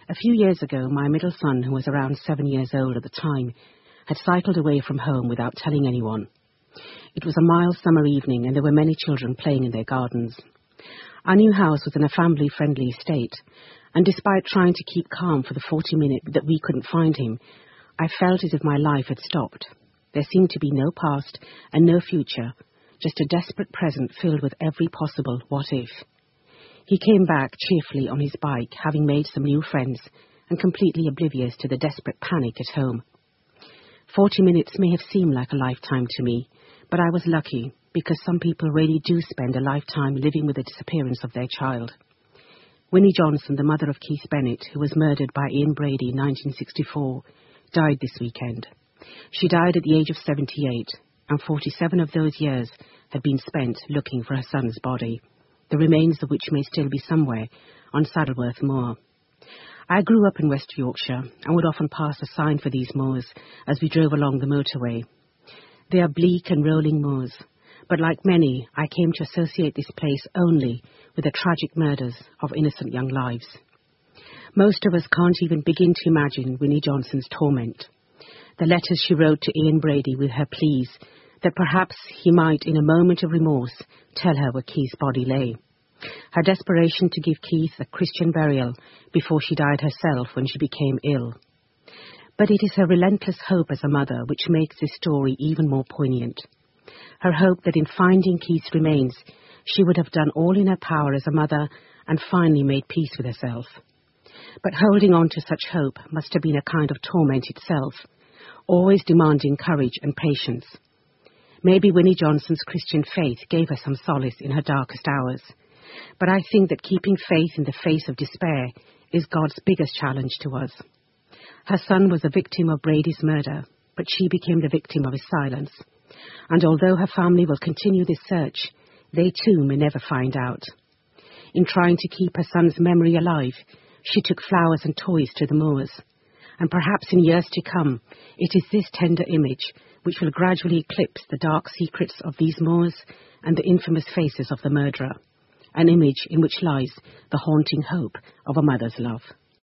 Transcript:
A few years ago, my middle son, who was around 7 years old at the time, had cycled away from home without telling anyone. It was a mild summer evening and there were many children playing in their gardens. Our new house was in a family-friendly estate, and despite trying to keep calm for the 40 minutes that we couldn't find him, I felt as if my life had stopped. There seemed to be no past and no future, just a desperate present filled with every possible what if. He came back cheerfully on his bike, having made some new friends, and completely oblivious to the desperate panic at home. 40 minutes may have seemed like a lifetime to me, but I was lucky, because some people really do spend a lifetime living with the disappearance of their child. Winnie Johnson, the mother of Keith Bennett, who was murdered by Ian Brady in 1964, died this weekend. She died at the age of 78, and 47 of those years had been spent looking for her son's body, the remains of which may still be somewhere on Saddleworth Moor. I grew up in West Yorkshire and would often pass a sign for these moors as we drove along the motorway. They are bleak and rolling moors, but like many, I came to associate this place only with the tragic murders of innocent young lives. Most of us can't even begin to imagine Winnie Johnson's torment. The letters she wrote to Ian Brady with her pleas that perhaps he might, in a moment of remorse, tell her where Keith's body lay. Her desperation to give Keith a Christian burial before she died herself when she became ill. But it is her relentless hope as a mother which makes this story even more poignant. Her hope that in finding Keith's remains, she would have done all in her power as a mother and finally made peace with herself. But holding on to such hope must have been a kind of torment itself, always demanding courage and patience. Maybe Winnie Johnson's Christian faith gave her some solace in her darkest hours, but I think that keeping faith in the face of despair is God's biggest challenge to us. Her son was a victim of Brady's murder, but she became the victim of his silence. And although her family will continue this search, they too may never find out. In trying to keep her son's memory alive, she took flowers and toys to the moors. And perhaps in years to come, it is this tender image which will gradually eclipse the dark secrets of these moors and the infamous faces of the murderer, an image in which lies the haunting hope of a mother's love.